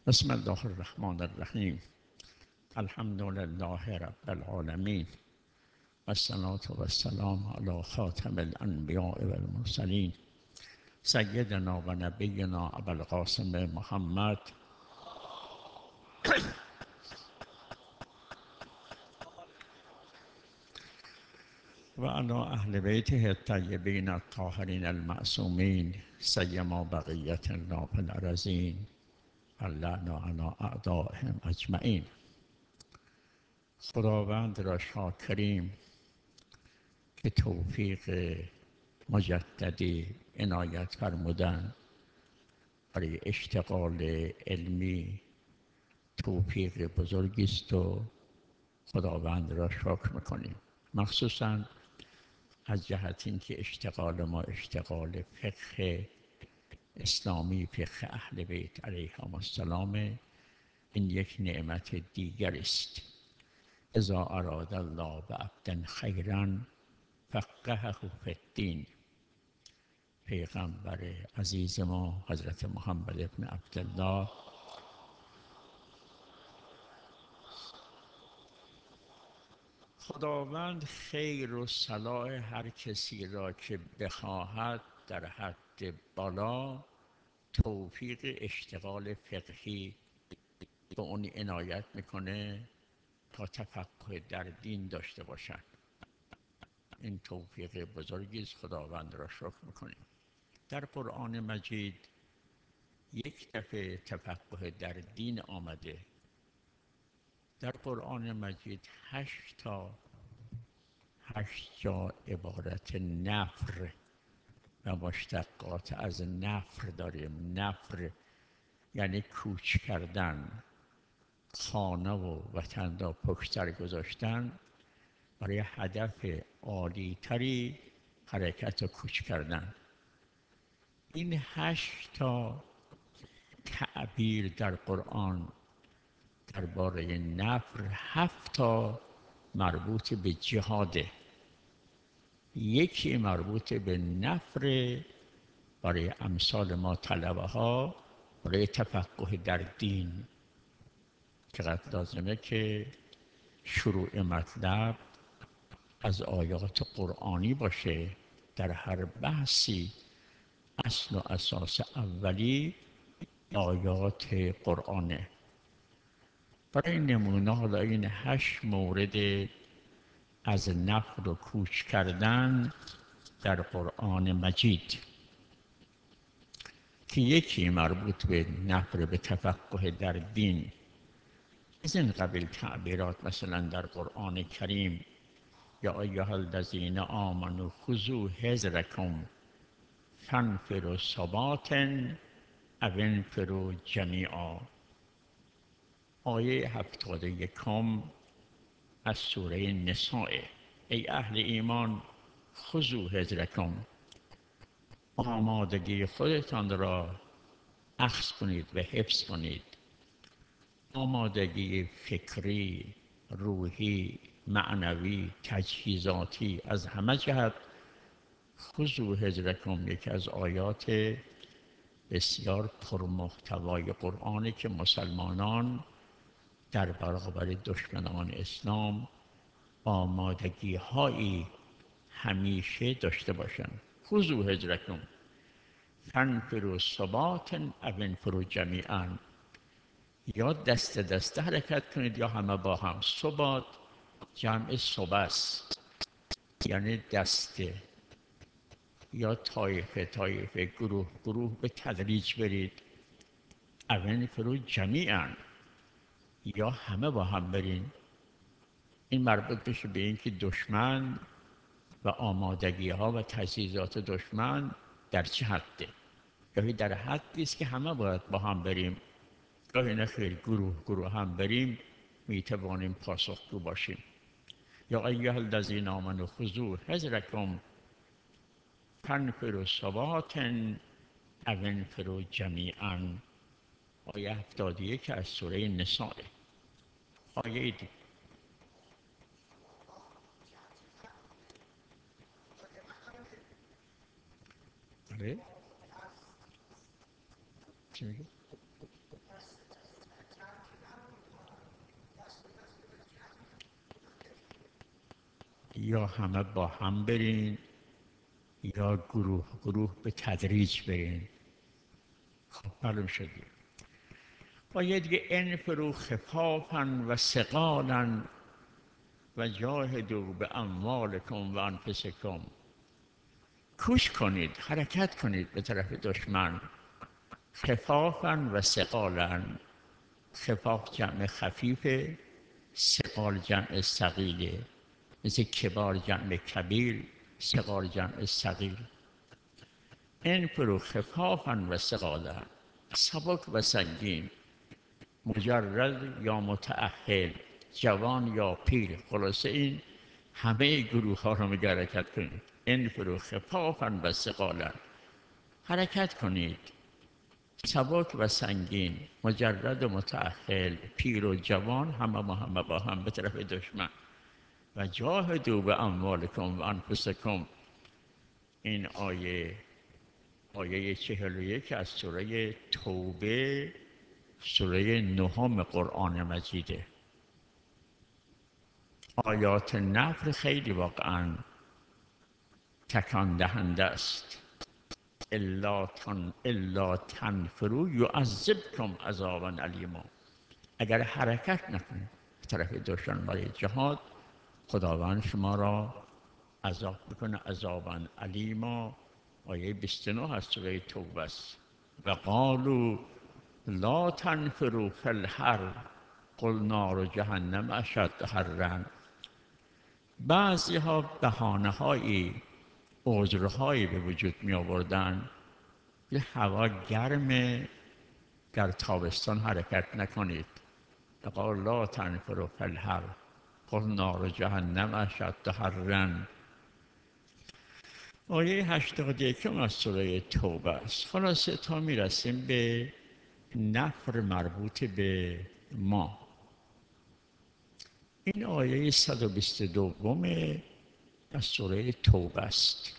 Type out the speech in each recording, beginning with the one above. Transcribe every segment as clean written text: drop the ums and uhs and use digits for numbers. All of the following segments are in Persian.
بسم الله الرحمن الرحیم. الحمد لله رب العالمین و الصلاة و السلام علی خاتم الانبیاء و المرسلین سیدنا و نبینا ابوالقاسم محمد و علی اهل بیته الطیبین الطاهرین المعصومین سیما بقیت الله فی الارضین اللعن علی اعدائهم اجمعین. خداوند را شاکریم که توفیق مجددی عنایت فرمودن برای اشتغال علمی. توفیق بزرگی است و خداوند را شکر میکنیم، مخصوصا از جهت اینکه اشتغال ما اشتغال فقه اسلامی، فقه اهل بیت علیهم السلام، این یک نعمت دیگر است. اذا اراد الله بعبد خیرا فقهه فی الدین. پیغمبر عزیز ما حضرت محمد ابن عبدالله خداوند خیر و صلاح هر کسی را که بخواهد در حد بالا توفیق اشتغال فقهی به اون عنایت میکنه تا تفقه در دین داشته باشد. این توفیق بزرگی است، خداوند را شکر میکنیم. در قرآن مجید یک دفعه تفقه در دین آمده. در قرآن مجید 8 جا عبارت نفر و مشتقات از نفر داریم. نفر یعنی کوچ کردن، خانه و وطن را پشت سر گذاشتن، برای هدف عالی تری حرکت و کوچ کردن. این 8 تعبیر در قرآن درباره نفر، 7 مربوط به جهاده. یکی مربوط به نفر برای امثال ما طلبه ها برای تفقه در دین. چقدر لازمه که شروع مطلب از آیات قرآنی باشه. در هر بحثی اصل و اساس اولی آیات قرآنه. برای نمونه حالا این 8 مورد از نفر و کوچ کردن در قرآن مجید که یکی مربوط به نفر به تفقه در دین. از این قبیل تعبیرات مثلا در قرآن کریم یا ایها الذین آمنوا خذوا حذرکم فانفروا ثبات او انفروا جمیعا. آیه 71 از سوره نساء. ای اهل ایمان خذوا حذرکم، آمادگی خودتان را اخذ کنید و حفظ کنید. آمادگی فکری، روحی، معنوی، تجهیزاتی، از همه جهت. خذوا حذرکم یکی از آیات بسیار پرمحتوای قرآنی که مسلمانان در برابر دشمنان اسلام آمادگی هایی همیشه داشته باشند. خذوا حذرکم فانفروا ثبات او انفروا جمیعا. یا دست دسته حرکت کنید یا همه با هم. ثبات جمع ثبس یعنی دسته، یا طایفه طایفه، گروه گروه به تدریج برید. او انفروا جمیعا یا همه با هم برین. این مربوط بشه به این که دشمن و آمادگی ها و تجهیزات دشمن در چه حده. گاهی در حدی است که همه باید با هم بریم، گاهی نخیر گروه گروه هم بریم میتوانیم پاسخگو باشیم. یا ایها الذین آمنوا خذوا حذرکم فانفروا ثبات او انفروا جمیعا. آیه 71 از سوره نساء. آیه دیگه چی میگه؟ یا همه با هم برین یا گروه گروه به تدریج برین. خب معلوم شد باید دیگه انفروا خفافا و ثقالا و جاهدوا به اموالکم و انفسکم. کوش کنید، حرکت کنید به طرف دشمن. خفافا و ثقالا. خفاف جمع خفیفه، ثقال جمع ثقیله، مثل کبار جمع کبیر، ثقال جمع ثقیل. انفروا خفافا و ثقالا، سبک و سنگین، مجرد یا متأهل، جوان یا پیر. خلاصه این همه گروه ها رو میگه حرکت کنید. انفروا خفافا و ثقالا، حرکت کنید سبک و سنگین، مجرد و متأهل، پیر و جوان، همه با هم به طرف دشمن. و جاهدوا به اموالکم و انفسکم. این آیه 41 از سوره توبه، سوره 9 قرآن مجیده. آیات نفر خیلی واقعا تکان دهنده است. الا تنفروا یعذبکم عذابا علیما. اگر حرکت نکنید به طرف دشمن برای جهاد، خداوند شما را عذاب میکنه، عذابا علیما. آیه 29 از سوره توبه است. و قالوا لا تنفروا فی الحر قل نار جهنم اشد حرا. بعضی ها بهانه هایی، عذرهایی به وجود می آوردن. یه هوا گرمه، در تابستان حرکت نکنید. قال لا تنفروا فی الحر قل نار جهنم اشد حرا. آیه 81 از سوره توبه است. خلاصه تا میرسیم به نفر مربوط به ما. این آیه 122 از سوره توبه است.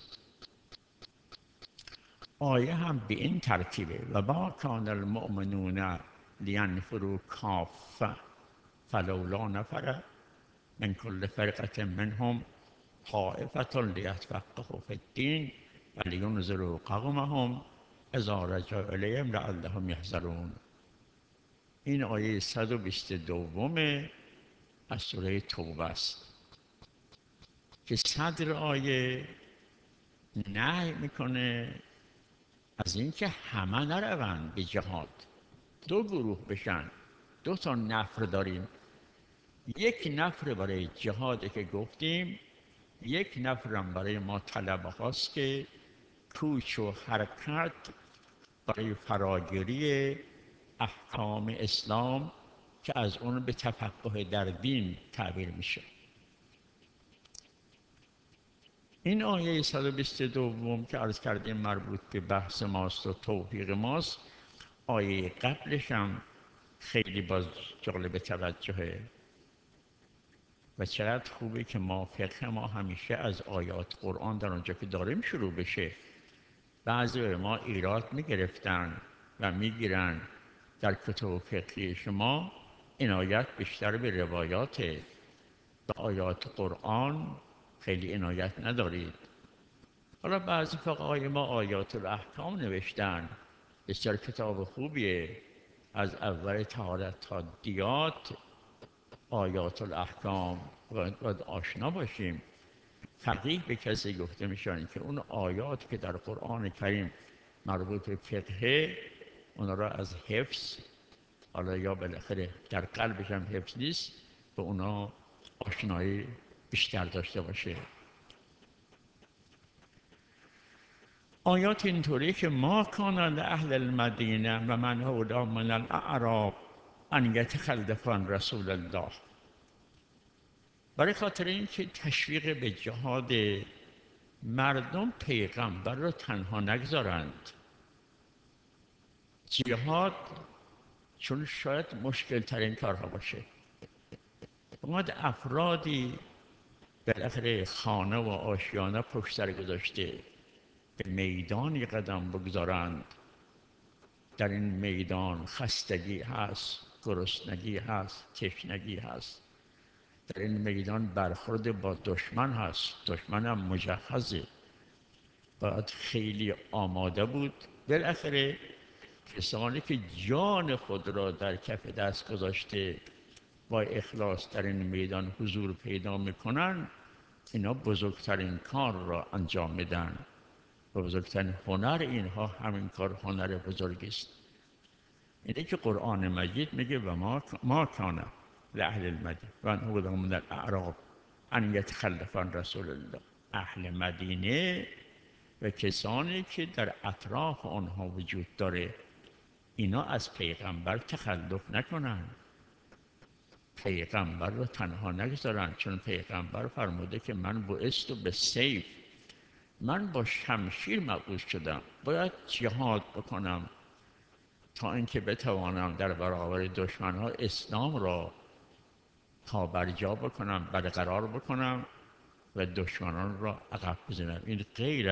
آیه هم به این ترتیبه: و ما کان المؤمنون لینفروا کافه فلولا نفر من کل فرقة منهم طائفة لیتفقهوا فی الدین و لینذروا قومهم اذا رجعوا الیهم لعلهم یحذرون. این آیه 122 از سوره توبه است که صدر آیه نهی میکنه از اینکه همه نروند به جهاد، دو گروه بشن. دو تا نفر داریم، یک نفر برای جهاده که گفتیم، یک نفرم برای ما طلبه هاست که کوچ و حرکت برای فراگیری احکام اسلام که از اون به تفقه در دین تعبیر میشه. این آیه 122 که عرض کردیم مربوط به بحث ماست و توفیق ماست. آیه قبلش هم خیلی باز جالب توجهه و چقدر خوبه که ما فقه ما همیشه از آیات قرآن در آنجا که داریم شروع بشه. بعضی ما ایراد میگرفتن و میگیرن در کتب فقهی شما این آیات بیشتر به روایات، به آیات قرآن خیلی عنایت ندارید. حالا بعضی فقهای ما آیات الاحکام نوشتن، بسیار کتاب خوبیه، از اول طهارت تا دیات آیات الاحکام باید آشنا باشیم. فقیه به کسی گفته میشن که اون آیات که در قرآن کریم مربوط به فقه، اونا را از حفظ، حالا یا بالاخره در قلبش هم حفظ نیست، به اونا آشنایی بیشتر داشته باشه. آیات اینطوری که ما کان اهل المدینه و من هولا من الاعراب ان یتخلفوا عن رسول الله. برای خاطر اینکه تشویق به جهاد، مردم پیغمبر را تنها نگذارند. جهاد چون شاید مشکل ترین کارها باشه، باید افرادی بالاخره خانه و آشیانه پشت سر گذاشته به میدانی قدم بگذارند. در این میدان خستگی هست، گرسنگی هست، تشنگی هست. در این میدان برخورد با دشمن هست، دشمن هم مجهزه، باید خیلی آماده بود. بالاخره کسانی که جان خود را در کف دست گذاشته با اخلاص در این میدان حضور پیدا میکنن، اینا بزرگترین کار را انجام میدن و بزرگترین هنر اینها همین کار هنر بزرگی است. اینه که قرآن مجید میگه و ما کان لأهل المدینه و انه من الاعراب ان یتخلف عن رسول الله. اهل مدینه و کسانی که در اطراف آنها وجود داره، اینا از پیغمبر تخلف نکنن، پیغمبر رو تنها نگذارن، چون پیغمبر فرموده که من بعثت بالسیف، من با شمشیر مبعوث شدم، باید جهاد بکنم تا اینکه بتوانم در برابر دشمنها اسلام را پابرجا بکنم، برقرار بکنم و دشمنان را عقب بزنم. این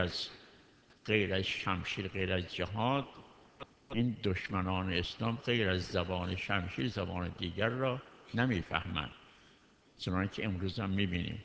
غیر از شمشیر، غیر از جهاد، این دشمنان اسلام غیر از زبان شمشیر زبان دیگر را نمیفهمند، چنانکه که امروز هم میبینیم.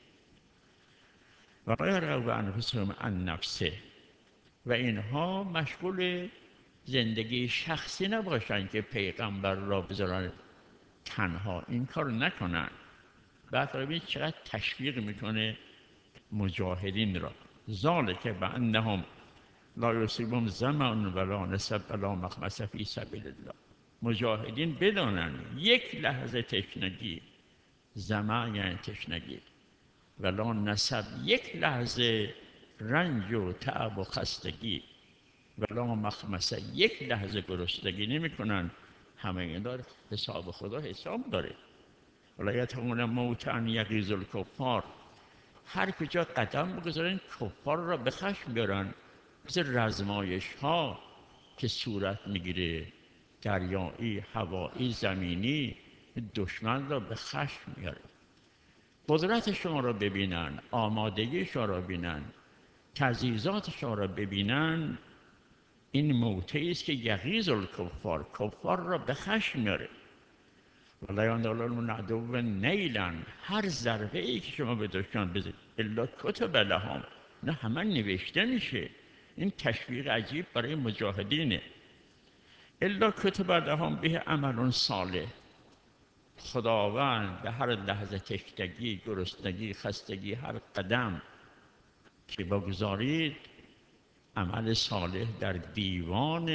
و غیر انفسهم عن نفسه، و اینها مشغول زندگی شخصی نباشند که پیغمبر را بذارن تنها، این کار نکنن. بعد ببین چقدر تشویق میکنه مجاهدین را. ذالک بانهم لا یصیبهم ظمأ ولا نصب ولا مخمصة فی سبیل الله. مجاهدین بدانن یک لحظه تشنگی، ظمأ یعنی تشنگی، ولا نصب یک لحظه رنج و تعب و خستگی، ولا مخمصه یک لحظه گرسنگی نمی کنن. همه این داره حساب خدا حساب داره. ولا یتقون موت ان یغیظ الکفار، هر کجا قدم بگذارن کفار را به خشم بیارن، مثل رزمایش ها که صورت میگیره، دریایی، هوایی، زمینی، دشمن را به خشم میاره. قدرت شما را ببینن، آمادگی شما را ببینن، تجهیزات شما را ببینن، این موتعی است که یغیظ الکفار، کفار را به خشم میاره. ولا ینالون من عدو نیلا، هر ضربه ای که شما به دشمن بزنید الا کتب لهم، نه همه نوشته میشه. این تشویق عجیب برای مجاهدینه. الا کتب لهم به عمل صالح، خداوند به هر لحظه تشنگی، گرسنگی، خستگی، هر قدم که بگذارید عمل صالح در دیوان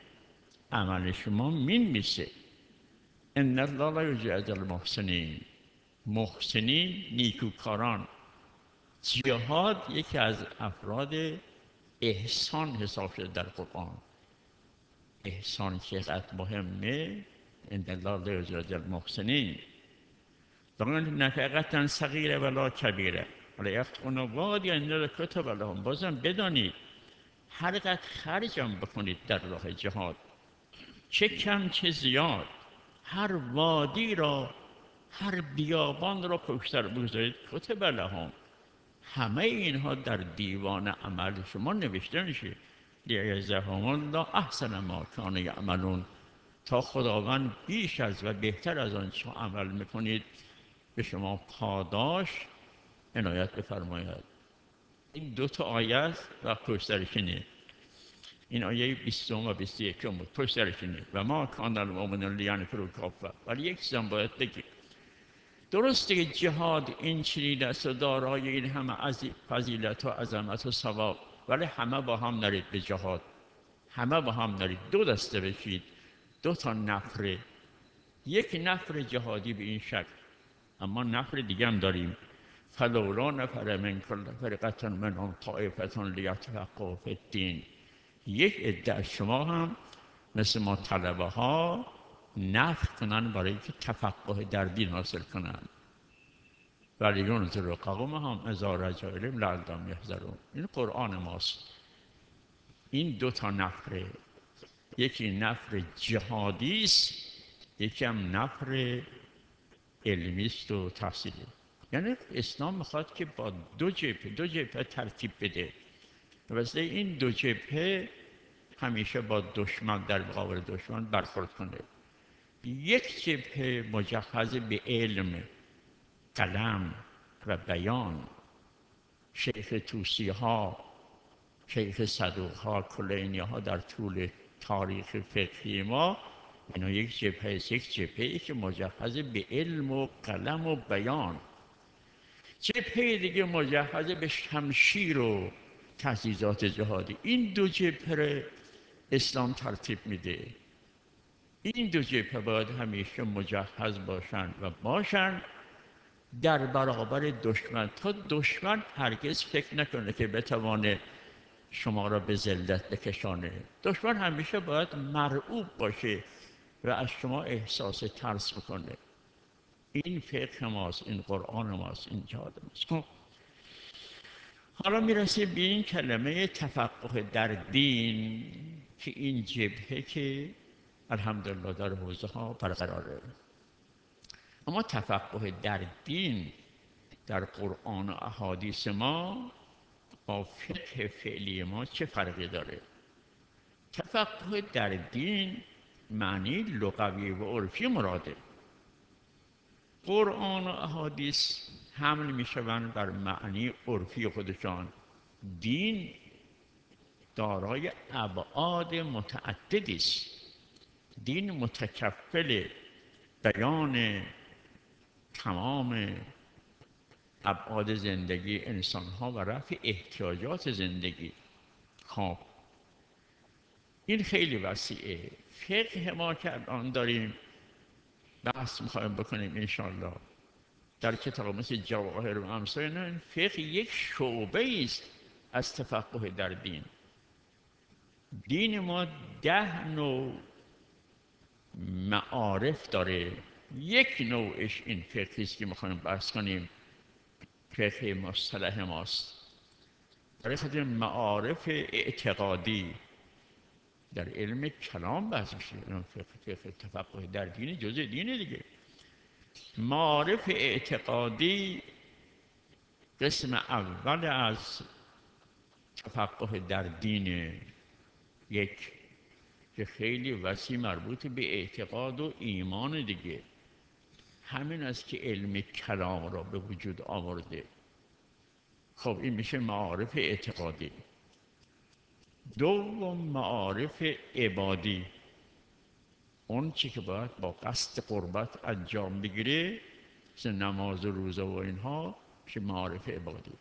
عمل شما می‌نویسه. ان الله لا یضیع اجر المحسنین، محسنین نیکوکاران. جهاد یکی از افراد احسان حساب شده در قرآن. احسان چقدر مهمه. ان الله لا یضیع اجر المحسنین. لمن نفقة صغیره ولا کبیره ولا یخطئون وادیا الا کتب لهم. بازم بدانید هر قدر خرجم بکنید در راه جهاد، چه کم چه زیاد، هر وادی را، هر بیابان را پشتر بگذارید کتب لهم، همه اینها در دیوان عمل شما نوشته میشه. لیجزیهم الله احسن ما کانوا یعملون، تا خداوند بیش از و بهتر از آنچه عمل میکنید به شما پاداش عنایت بفرماید. این دو تا آیه است و پشترش اینه. این آیه 20 و 21 بود، پشترش اینه و ما کان المؤمنون لینفروا کافة. ولی یک چیزم باید بگیم، درسته که جهاد این چنین است و دارای این همه فضیلت و عظمت و ثواب، ولی همه با هم نرید به جهاد، همه با هم نرید، دو دسته بشید، دو تا نفره. یک نفر جهادی به این شکل، اما نفر دیگه هم داریم. فلولا نفر من کل فرقة منهم طائفة لیتفقهوا فی الدین. یک عده از شما هم مثل ما طلبه ها نفر کنن برای که تفقه در دین حاصل کنن. ولی ینذر قومهم اذا رجعوا الیهم لعلهم یحذرون. این قرآن ماست. این دو تا نفره، یکی نفر جهادی است، یکی هم نفر علمی است و تحصیلی. یعنی اسلام میخواد که با دو جبهه ترتیب بده. واسه این دو جبهه همیشه با دشمن در مقابل دشمن برخورد کنه. یک جبهه مجهز به علم، قلم و بیان، شیخ توسی ها، شیخ صدوق ها، کلینی ها در طول تاریخ فقهی ما، اینا یک جبهه است، یک جبهه که مجهز به علم و قلم و بیان، جبهه دیگه مجهز به شمشیر و تجهیزات جهادی. این دو جبهه اسلام ترتیب میده. این دو جبهه باید همیشه مجهز باشند و باشند در برابر دشمن، تا دشمن هرگز فکر نکنه که بتوانه شما را به ذلت بکشانه. دشمن همیشه باید مرعوب باشه و از شما احساس ترس بکنه. این فقه ماست، این قرآن ماست، این جهاد ماست. خب حالا میرسیم به این کلمه تفقه در دین که این جبهه که الحمدلله در حوزه ها برقراره. اما تفقه در دین در قرآن و احادیث ما با فقه فعلی ما چه فرقی داره؟ تفقه در دین معنی لغوی و عرفی مراده. قرآن و احادیث حمل می شوند بر معنی عرفی خودشان. دین دارای ابعاد متعددی است. دین متکفل بیان تمام ابعاد زندگی انسان ها و رفع احتیاجات زندگی. خب این خیلی وسیعه. فقه ما که الان داریم بحث میخوایم بکنیم انشاءالله در کتاب مثل جواهر و امثال اینا، فقه یک شعبه است از تفقه در دین. دین ما 10 نوع معارف داره. یک نوعش این فقه است که میخوایم بحث کنیم، فقه مصطلح ماست. برای خاطر معارف اعتقادی در علم کلام بحث میشه. فقه تفقه در دین جزء دین دیگه. معارف اعتقادی قسم اول از تفقه در دین، یک که خیلی وسیع مربوط به اعتقاد و ایمان دیگه، همین است که علم کلام را به وجود آورده. خب این میشه معارف اعتقادی. دوم معارف عبادی، اون چی که باید با قصد قربت انجام بگیره مثل نماز و روزه و اینها میشه معارف عبادی.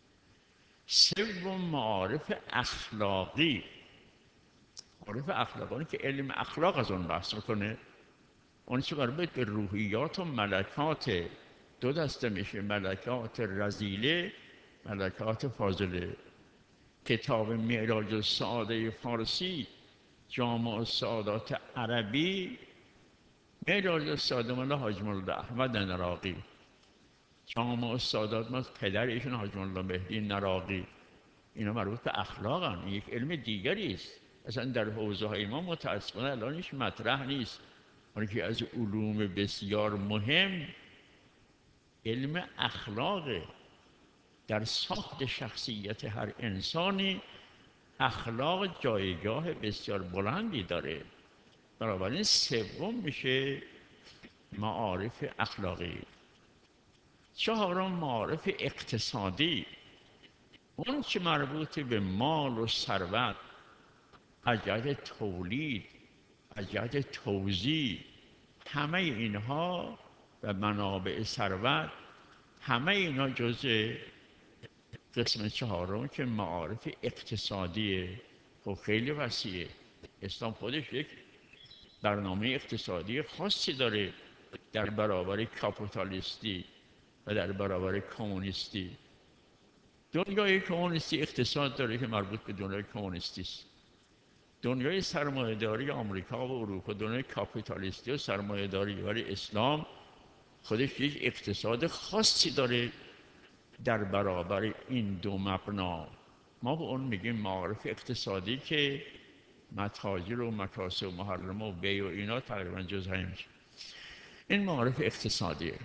سوم معارف اخلاقی. معارف اخلاقی که علم اخلاق از اون بحث میکنه. اون چی مربوط به روحیات و ملکات دو دسته میشه، ملکات رذیله، ملکات فاضله. کتاب معراج السعاده فارسی، جامع السعادات عربی، معراج السعاده مال حاج مولا احمد نراقی، جامع السعادات مال پدر ایشون حاج مولا مهدی نراقی. اینا مربوط به اخلاقن. یک علم دیگری است، اصلا در حوزه های ما متاسفانه الان هیچ مطرح نیست. اون که از علوم بسیار مهم علم اخلاقه. در ساخت شخصیت هر انسانی اخلاق جایگاه بسیار بلندی داره. بنابراین سوم میشه معارف اخلاقی. چهارم معارف اقتصادی، اون چه مربوط به مال و ثروت از جهت تولید، از جهت توزیع، همه اینها و منابع ثروت، همه اینا جزء قسم چهارم که معارف اقتصادیه. خب خیلی وسیعه. اسلام خودش یک برنامه اقتصادی خاصی داره در برابر کاپیتالیستی و در برابر کمونیستی. دنیای کمونیستی اقتصاد داره که مربوط به دنیای کمونیستی است. دنیای سرمایه‌داری آمریکا و اروپا دنیای کاپیتالیستی و سرمایه‌داری، ولی اسلام خودش یک اقتصاد خاصی داره در برابر این دو مبنا. ما به اون میگیم معارف اقتصادی که متاجر و مکاسب و محرمه و بیع و اینا تقریبا جزء میشه. این معارف اقتصادیه.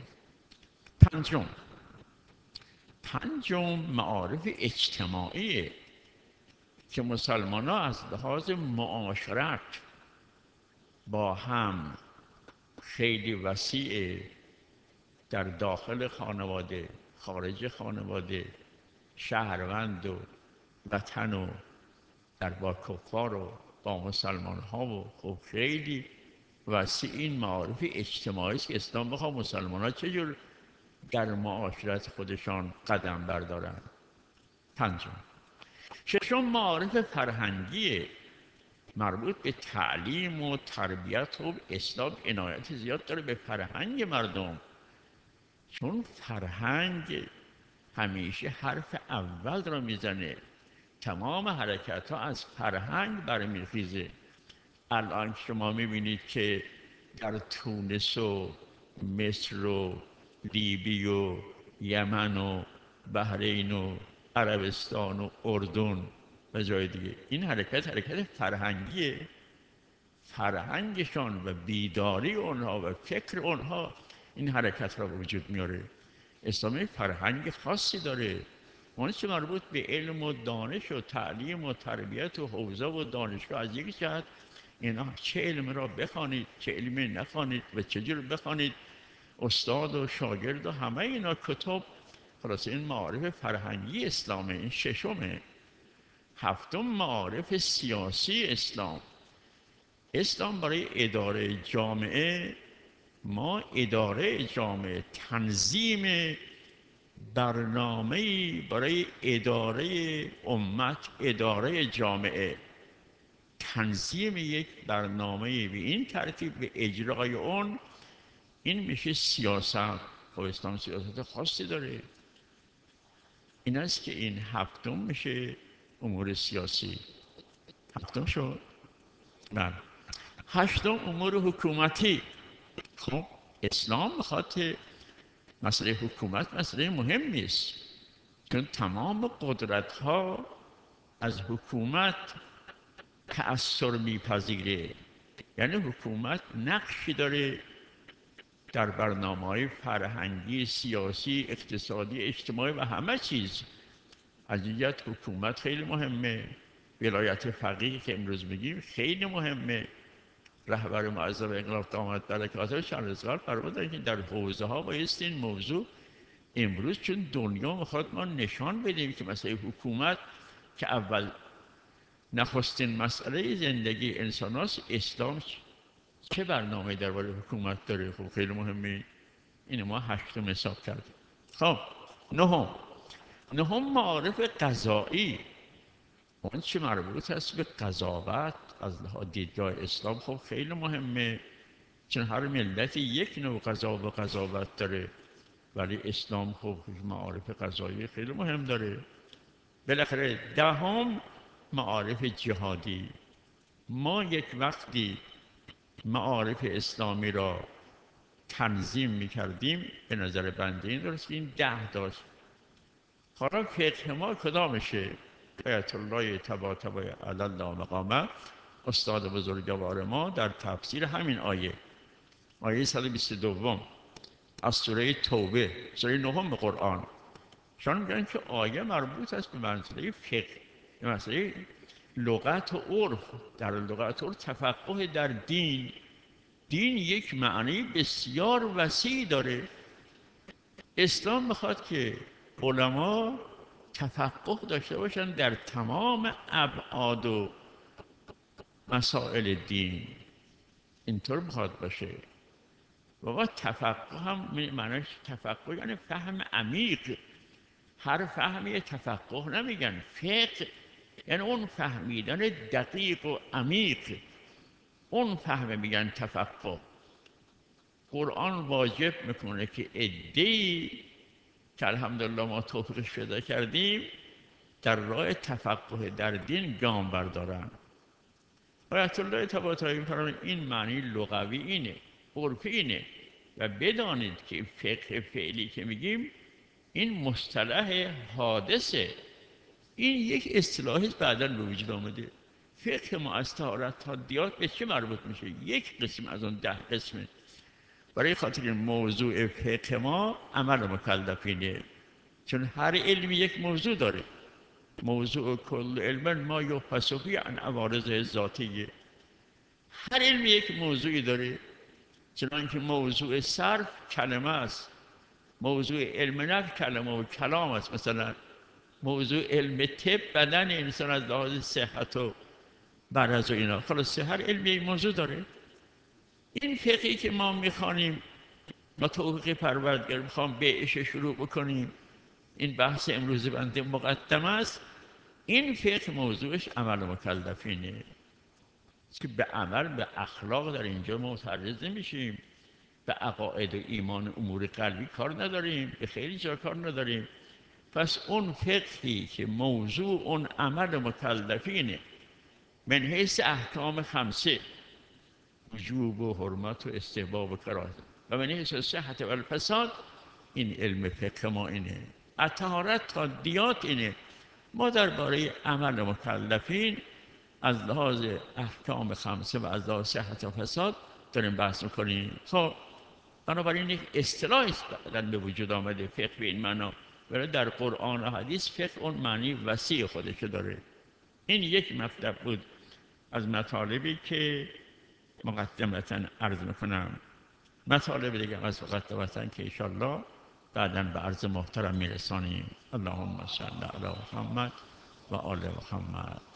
پنجم معارف اجتماعیه که مسلمان ها از لحاظ معاشرت با هم خیلی وسیعه. در داخل خانواده، خارج خانواده، شهروند و وطن و در با کفار و با مسلمان ها و خب خیلی وسیع این معارف اجتماعی است که اسلام بخواه مسلمان ها چجور در معاشرت خودشان قدم بردارن. پنجم. ششم معارف فرهنگیه، مربوط به تعلیم و تربیت و اسلام عنایت زیاد داره به فرهنگ مردم، چون فرهنگ همیشه حرف اول را میزنه. تمام حرکت ها از فرهنگ برمیخیزه. الان شما میبینید که در تونس و مصر و لیبی و یمن و بحرین و عربستان و اردن و جای دیگه، این حرکت فرهنگیه. فرهنگشان و بیداری اونها و فکر اونها این حرکت را وجود میاره. اسلامی فرهنگ خاصی داره، اون چه مربوط به علم و دانش و تعلیم و تربیت و حوزه و دانشگاه از یک جهت، اینا چه علم را بخوانید چه علمی نخوانید و چجور بخوانید، استاد و شاگرد و همه اینا کتاب. خلاص این معارف فرهنگی اسلامه. این ششمه. هفتم معارف سیاسی اسلام. اسلام برای اداره جامعه، ما اداره جامعه، تنظیم برنامه‌ای برای اداره امت، اداره جامعه، تنظیم یک برنامه‌ای به این ترتیب به اجرای اون، این میشه سیاست. خب اسلام سیاست خاصی داره. این است که این هفتم میشه امور سیاسی. هفتم شد. بله. هشتم امور حکومتی. خب اسلام بخاطر مسئله حکومت مسئله مهمی است، چون تمام قدرت ها از حکومت تأثیر میپذیره. یعنی حکومت نقشی داره در برنامه‌های فرهنگی، سیاسی، اقتصادی، اجتماعی و همه چیز. از این جهت حکومت خیلی مهمه. ولایت فقیه که امروز میگیم خیلی مهمه. رهبر معظم انقلاب داماد برکاته چند روز قبل فرمودن که در حوزه ها بایستی این موضوع امروز، چون دنیا میخواد ما نشان بدیم که مسئله حکومت که اول نخستین مسئله زندگی انسان هاست، اسلام چه برنامه درباره حکومت داره. خب خیلی مهمه. این ما هشتم حساب کردیم. خب نهم معارف قضایی، اون چه مربوط است به قضاوت از دیدگاه اسلام. خب خیلی مهمه، چون هر ملت یک نوع قضا و قضاوت داره، ولی اسلام خب معارف قضایی خیلی مهم داره. بالاخره دهم معارف جهادی. ما یک وقتی معارف اسلامی را تنظیم میکردیم، به نظر بنده این درست که این 10 داشت. حالا فقه ما کدامشه؟ آیت الله طباطبایی علی الله مقامه، استاد بزرگوار ما، در تفسیر همین آیه 122 از سوره توبه، سوره 9 قرآن، شان میگن که آیه مربوط است به مسئله فقه، به مسئله لغت و عرف. در لغت و عرف تفقه در دین. دین یک معنی بسیار وسیع داره. اسلام میخواد که علما تفقه داشته باشن در تمام ابعاد و مسائل دین. اینطور میخواد باشه. و تفقه هم معنیش تفقه یعنی فهم عمیق. هر فهمی تفقه نمیگن. فقه یعنی اون فهمیدن دقیق و عمیق، اون فهمه میگن تفقه. قرآن واجب میکنه که عده‌ای که الحمدلله ما توفیقش پیدا کردیم در راه تفقه در دین گام بردارن. آیت الله طباطبایی فرمود این معنی لغوی اینه، عرفی اینه. و بدانید که فقه فعلی که میگیم این مصطلح حادثه، این یک اصطلاحی بعداً به وجود آمده. فقه ما از طهارت تا دیات به چه مربوط میشه؟ یک قسم از اون 10 قسمه. برای خاطر این موضوع فقه ما عمل مکلفینه، چون هر علمی یک موضوع داره. موضوع کل علم ما یحبس فی عن عوارض ذاتیه. هر علمی یک موضوعی داره. چنانکه موضوع صرف کلمه است، موضوع علم نفس کلمه و کلام است. مثلا موضوع علم طب بدن انسان از لحاظ صحت و برز و اینا، خلاص هر علمی این موضوع داره. این فقهی که ما میخوانیم، ما توفیق پروردگار میخوام بهش شروع بکنیم، این بحث امروز بنده مقدم است. این فقه موضوعش عمل مکلفینه که به عمل، به اخلاق در اینجا معترض نمیشیم، به عقاید و ایمان امور قلبی کار نداریم، به خیلی جا کار نداریم. پس اون فقهی که موضوع اون عمل مکلفینه من حیث احکام خمسه، وجوب و حرمت و استحباب و کراهت، و من حیث صحت و الفساد، این علم فقه ما اینه. الطهارت تا دیات اینه. ما درباره عمل مکلفین از لحاظ احکام خمسه و از لحاظ صحت و فساد داریم بحث میکنیم. خب بنابراین یک اصطلاحی بعداً به وجود آمده، فقه به این معنا، ولی در قرآن و حدیث فقه اون معنی وسیع خودش داره. این یک مطلب بود از مطالبی که مقدمتا عرض میکنم. مطالب دیگه از مقدمتا که انشاءالله بعداً به عرض محترم میرسانیم. اللهم صل علی محمد و آل محمد.